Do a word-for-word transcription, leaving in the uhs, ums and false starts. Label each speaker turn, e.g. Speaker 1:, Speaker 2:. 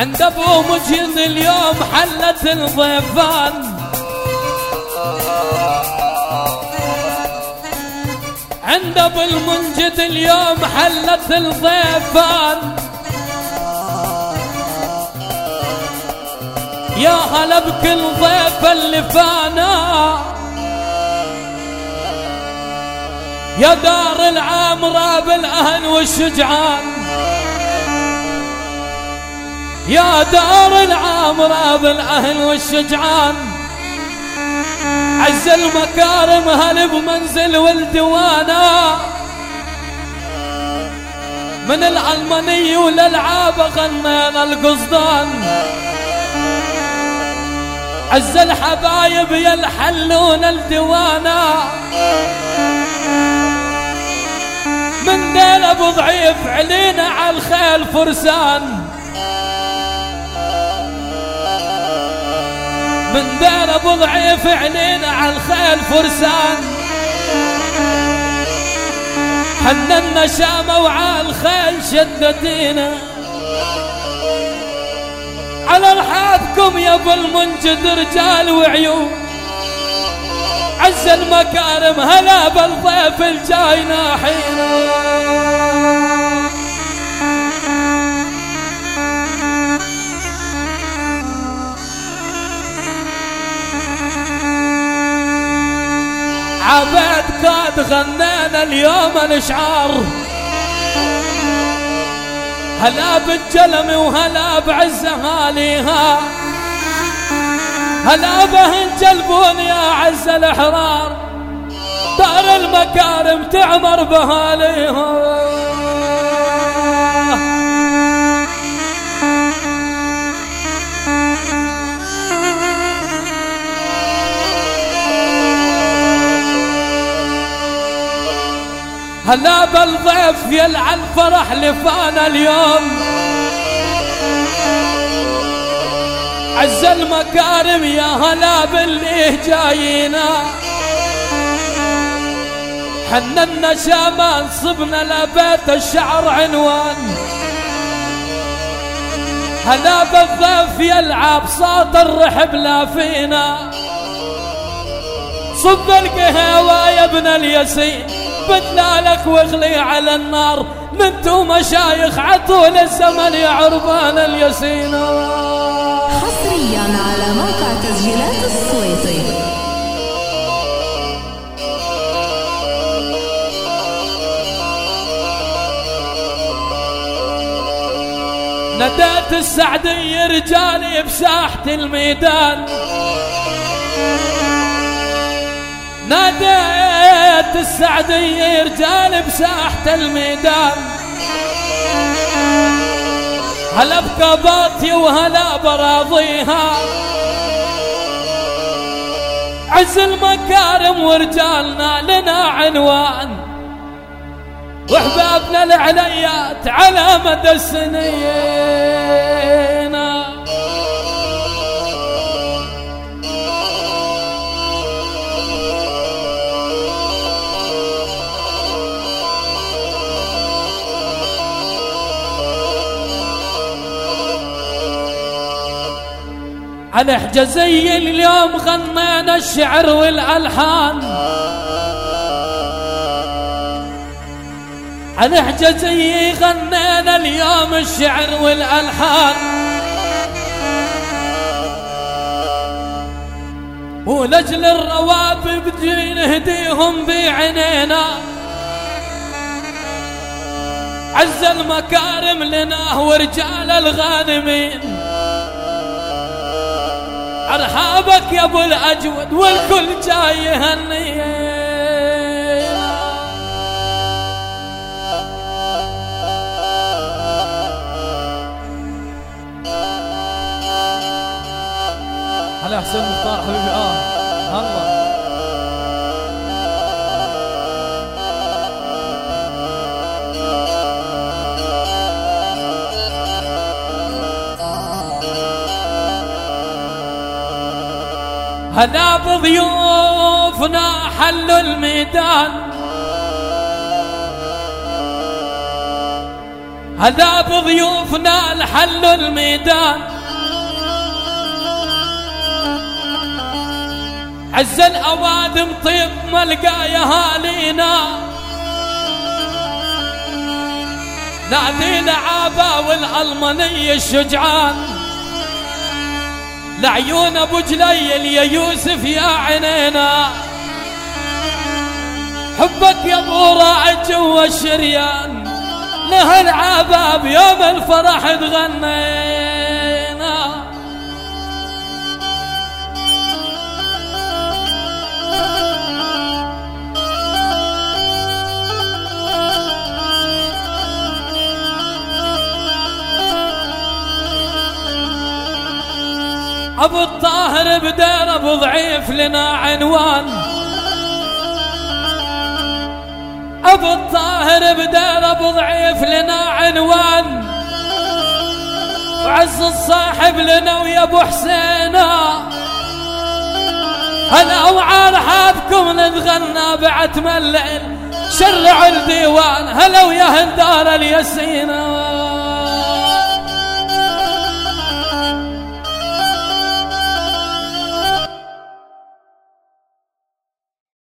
Speaker 1: عند ابو مجيد اليوم حلت الضيفان، عند ابو المنجد اليوم حلت الضيفان. يا هلا بكل ضيف اللي فانا، يا دار العامرة بالاهل والشجعان، يا دار العامرة بالاهل والشجعان. عز المكارم هل بمنزل والدوانا، من العلماني وللعاب غنينا القصدان. عز الحبايب يلحلون الدوانا، من ديل ابو ضعيف علينا على الخيل فرسان، من ديل ابو ضعيف علينا على الخيل فرسان. حننا شامة وعلى الخيل شدتينا، على رحابكم يا ابو المنجد رجال وعيون. عز المكارم هلا بالضيف الجاي ناحينا. عباد قد غنينا اليوم الاشعار، هلا بالجلم وهلا بعز اهاليها، هلا بهن جلبون يا عز الاحرار، دار المكارم تعمر بهاليها. هلا بالضيف يلعن فرح لفانا اليوم، عز المكارم يا هلا باللي جاينا. حننا شامان صبنا لبيت الشعر عنوان، هلا بالضيف يلعب صوت الرحب لا فينا. صب القهوة يا ابن الياسين بدلالك واغلي على النار، منتو مشايخ عطول الزمن يا عربان الياسين.
Speaker 2: حصريا على موقع تسجيلات الصويتي.
Speaker 1: ندات السعدية رجالي بساحة الميدان، ناديت السعدية رجال بساحة الميدان. هلا بكباتي وهلا براضيها، عز المكارم ورجالنا لنا عنوان، واحبابنا العليات على مدى السنين. على حجازي اليوم غنينا الشعر والألحان، على حجازي غنينا اليوم الشعر والألحان. ولجل الروابب جي نهديهم بعينينا، عز المكارم لنا ورجال الغانمين. ارحابك يا ابو الاجود والكل جاي يهنينا. هلا حسين مختار حبيبي. اه الله هلا بضيوفنا حلوا الميدان، هذا بضيوفنا الحل الميدان عز الأوادم طيب ملقى يهالينا نادي لعابة والألماني الشجعان لعيون أبو جليل يا يوسف يا عينينا حبك يا ابو راعد جوا الشريان له العباب يوم الفرح تغنينا ابو الطاهر بدير ابو ضعيف لنا عنوان ابو الطاهر بدير ابو ضعيف لنا عنوان وعز الصاحب لنا ويا ابو حسينا هلا وعلى حابكم نتغنى بعتم الليل شرعوا الديوان هلا ويا هندار اليسينا